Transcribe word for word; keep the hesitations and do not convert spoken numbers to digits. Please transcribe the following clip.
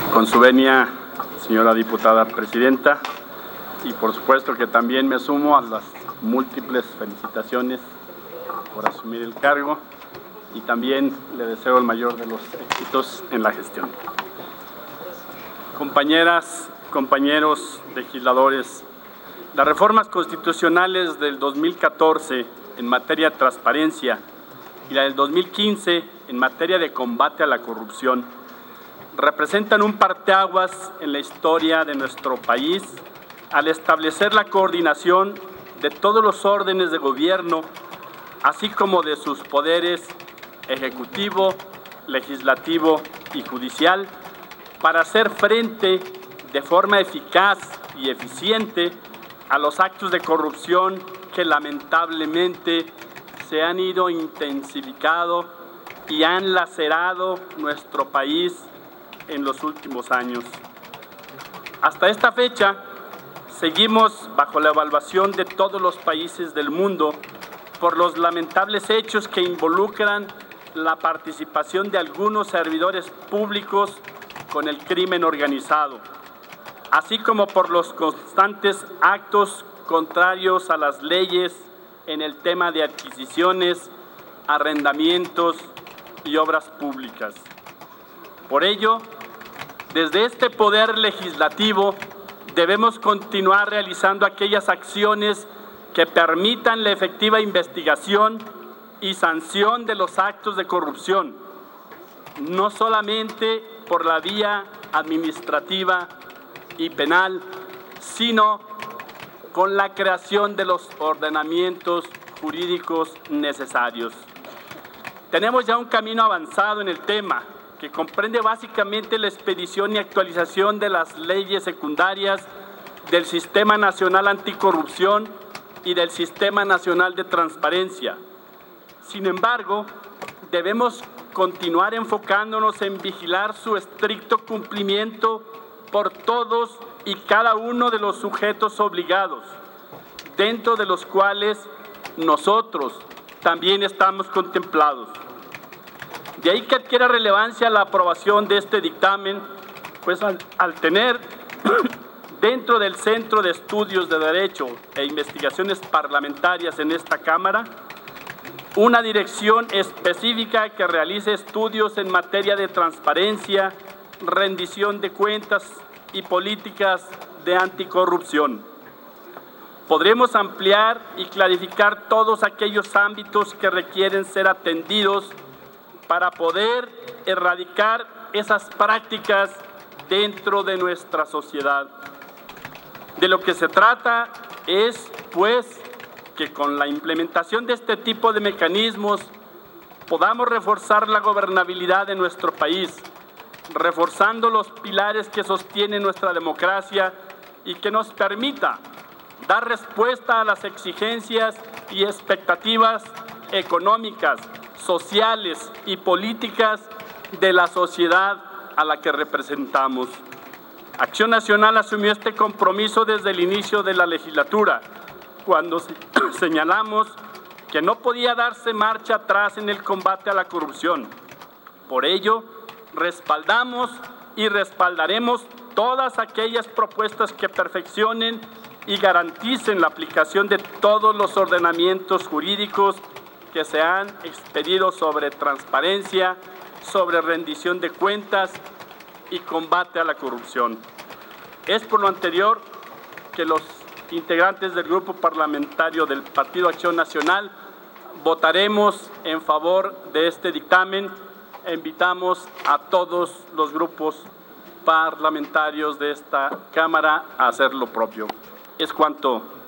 Con su venia, señora diputada presidenta, y por supuesto que también me sumo a las múltiples felicitaciones por asumir el cargo y también le deseo el mayor de los éxitos en la gestión. Compañeras, compañeros legisladores, las reformas constitucionales del dos mil catorce en materia de transparencia y la del dos mil quince en materia de combate a la corrupción representan un parteaguas en la historia de nuestro país al establecer la coordinación de todos los órdenes de gobierno, así como de sus poderes ejecutivo, legislativo y judicial, para hacer frente de forma eficaz y eficiente a los actos de corrupción que lamentablemente se han ido intensificando y han lacerado nuestro país en los últimos años. Hasta esta fecha, seguimos bajo la evaluación de todos los países del mundo por los lamentables hechos que involucran la participación de algunos servidores públicos con el crimen organizado, así como por los constantes actos contrarios a las leyes en el tema de adquisiciones, arrendamientos y obras públicas. Por ello, desde este poder legislativo debemos continuar realizando aquellas acciones que permitan la efectiva investigación y sanción de los actos de corrupción, no solamente por la vía administrativa y penal, sino con la creación de los ordenamientos jurídicos necesarios. Tenemos ya un camino avanzado en el tema, que comprende básicamente la expedición y actualización de las leyes secundarias del Sistema Nacional Anticorrupción y del Sistema Nacional de Transparencia. Sin embargo, debemos continuar enfocándonos en vigilar su estricto cumplimiento por todos y cada uno de los sujetos obligados, dentro de los cuales nosotros también estamos contemplados. De ahí que adquiera relevancia la aprobación de este dictamen, pues al, al tener dentro del Centro de Estudios de Derecho e Investigaciones Parlamentarias en esta Cámara, una dirección específica que realice estudios en materia de transparencia, rendición de cuentas y políticas de anticorrupción. Podremos ampliar y clarificar todos aquellos ámbitos que requieren ser atendidos para poder erradicar esas prácticas dentro de nuestra sociedad. De lo que se trata es, pues, que con la implementación de este tipo de mecanismos podamos reforzar la gobernabilidad de nuestro país, reforzando los pilares que sostienen nuestra democracia y que nos permita dar respuesta a las exigencias y expectativas económicas, sociales y políticas de la sociedad a la que representamos. Acción Nacional asumió este compromiso desde el inicio de la legislatura, cuando señalamos que no podía darse marcha atrás en el combate a la corrupción. Por ello, respaldamos y respaldaremos todas aquellas propuestas que perfeccionen y garanticen la aplicación de todos los ordenamientos jurídicos que se han expedido sobre transparencia, sobre rendición de cuentas y combate a la corrupción. Es por lo anterior que los integrantes del Grupo Parlamentario del Partido Acción Nacional votaremos en favor de este dictamen e invitamos a todos los grupos parlamentarios de esta Cámara a hacer lo propio. Es cuanto.